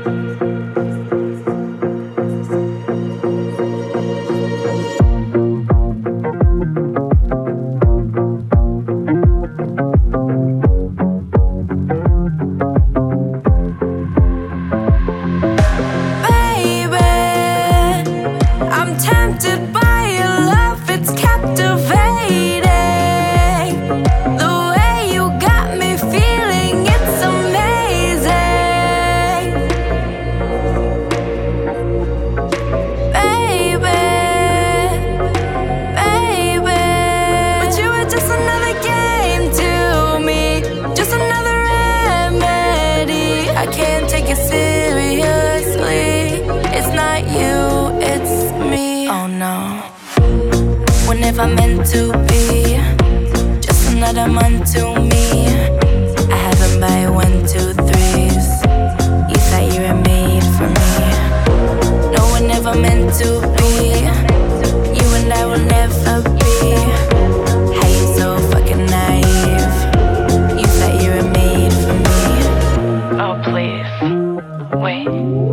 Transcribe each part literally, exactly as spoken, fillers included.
I can't take it seriously. It's not you, it's me. Oh no. When if I'm meant to be just another month to me. I haven't by one, two, threes. You thought you were made for me. No one ever meant to be. You and I will never be. How you so fucking naive? You thought you were made for me. Oh please, wait,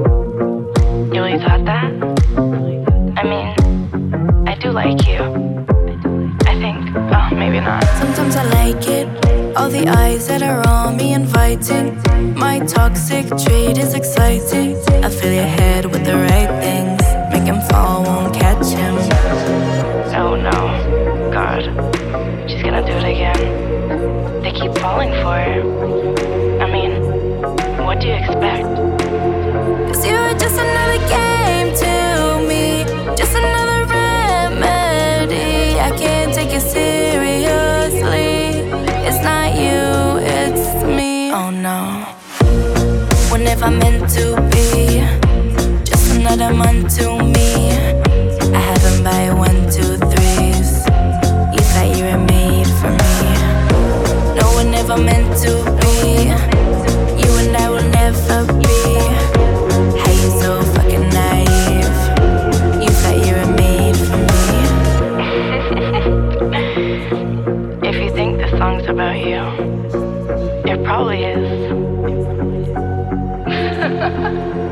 you really thought that? I mean, I do like you, I think, oh maybe not. Sometimes I like it, all the eyes that are on me inviting. My toxic trait is exciting. I fill your head with the right things, make him fall, won't catch him. Oh no, God, she's gonna do it again. They keep falling for her. I mean, what do you expect? Cause you're just another game to me, just another remedy. I can't take it seriously. It's not you, it's me. Oh no. When if I'm meant to be just another month to me. I haven't by one, two, threes. You thought you were made for me. No one ever meant to be. You and I will never be. How you so fucking naive? You thought you were made for me. If you think this song's about you, it probably is.